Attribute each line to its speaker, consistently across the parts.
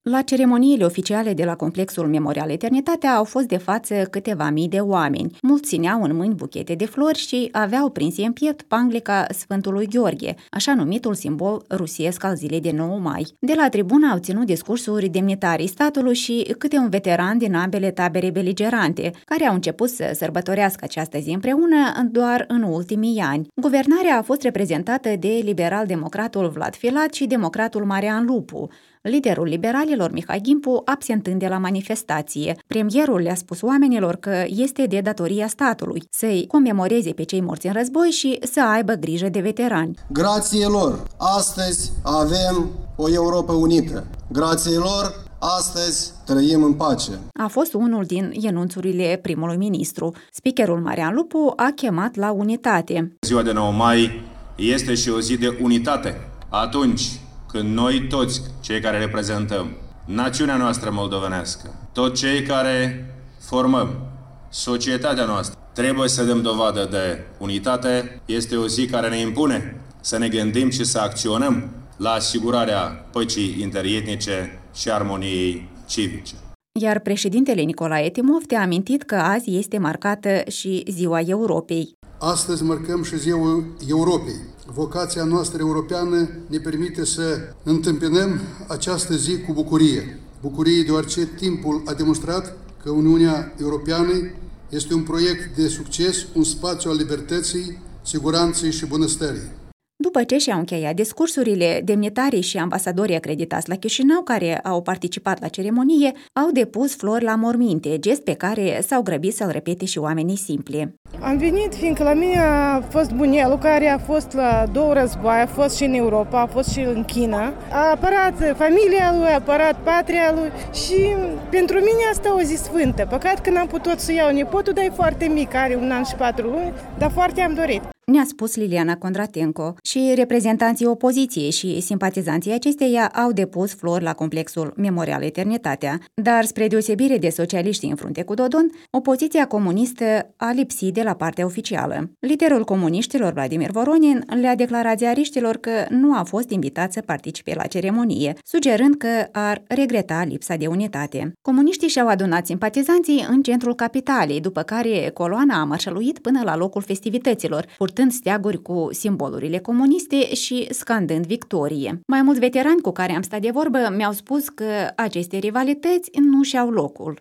Speaker 1: La ceremoniile oficiale de la complexul Memorial Eternitatea au fost de față câteva mii de oameni. Mulți țineau în mâini buchete de flori și aveau prinse în piept panglica Sfântului Gheorghe, așa numitul simbol rusiesc al zilei de 9 mai. De la tribună au ținut discursuri demnitarii statului și câte un veteran din ambele tabere beligerante, care au început să sărbătorească această zi împreună doar în ultimii ani. Guvernarea a fost reprezentată de liberal-democratul Vlad Filat și democratul Marian Lupu. Liderul liberalilor, Mihai Gimpu, absentând de la manifestație. Premierul le-a spus oamenilor că este de datoria statului să-i comemoreze pe cei morți în război și să aibă grijă de veterani.
Speaker 2: Grație lor, astăzi avem o Europă unită. Grație lor, astăzi trăim în pace.
Speaker 1: A fost unul din enunțurile primului ministru. Speakerul Marian Lupu a chemat la unitate.
Speaker 3: Ziua de 9 mai este și o zi de unitate. Atunci când noi toți, cei care reprezentăm națiunea noastră moldovenească, toți cei care formăm societatea noastră, trebuie să dăm dovadă de unitate, este o zi care ne impune să ne gândim și să acționăm la asigurarea păcii interietnice și armoniei civice.
Speaker 1: Iar președintele Nicolae Timofte a amintit că azi este marcată și Ziua Europei.
Speaker 4: Astăzi marcăm și Ziua Europei. Vocația noastră europeană ne permite să întâmpinăm această zi cu bucurie. Bucurie deoarece timpul a demonstrat că Uniunea Europeană este un proiect de succes, un spațiu al libertății, siguranței și bunăstării.
Speaker 1: După ce și-au încheiat discursurile, demnitarii și ambasadorii acreditați la Chișinău, care au participat la ceremonie, au depus flori la morminte, gest pe care s-au grăbit să-l repete și oamenii simpli.
Speaker 5: Am venit fiindcă la mine a fost bunelul care a fost la 2 războaie, a fost și în Europa, a fost și în China. A apărat familia lui, a apărat patria lui și pentru mine asta o zi sfântă. Păcat că n-am putut să iau nepotul, dar e foarte mic, are 1 an și 4 luni, dar foarte am dorit.
Speaker 1: Ne-a spus Liliana Condratenco. Și reprezentanții opoziției și simpatizanții acesteia au depus flori la complexul Memorial Eternitatea, dar spre deosebire de socialiștii în frunte cu Dodon, opoziția comunistă a lipsit de la partea oficială. Liderul comuniștilor, Vladimir Voronin, le-a declarat ziariștilor că nu a fost invitat să participe la ceremonie, sugerând că ar regreta lipsa de unitate. Comuniștii și-au adunat simpatizanții în centrul capitalei, după care coloana a mărșăluit până la locul festivităților, purtând steaguri cu simbolurile comuniste și scandând victorie. Mai mulți veterani cu care am stat de vorbă mi-au spus că aceste rivalități nu și-au locul.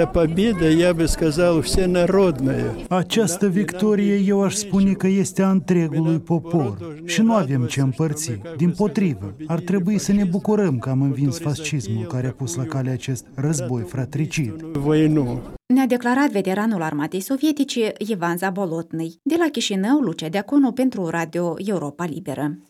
Speaker 6: Această victorie eu aș spune că este a întregului popor și nu avem ce împărți. Dimpotrivă, ar trebui să ne bucurăm că am învins fascismul care a pus la cale acest război fratricid.
Speaker 1: Ne-a declarat veteranul armatei sovietice Ivan Zabolotny. De la Chișinău, Lucia Deaconu pentru Radio Europa Liberă.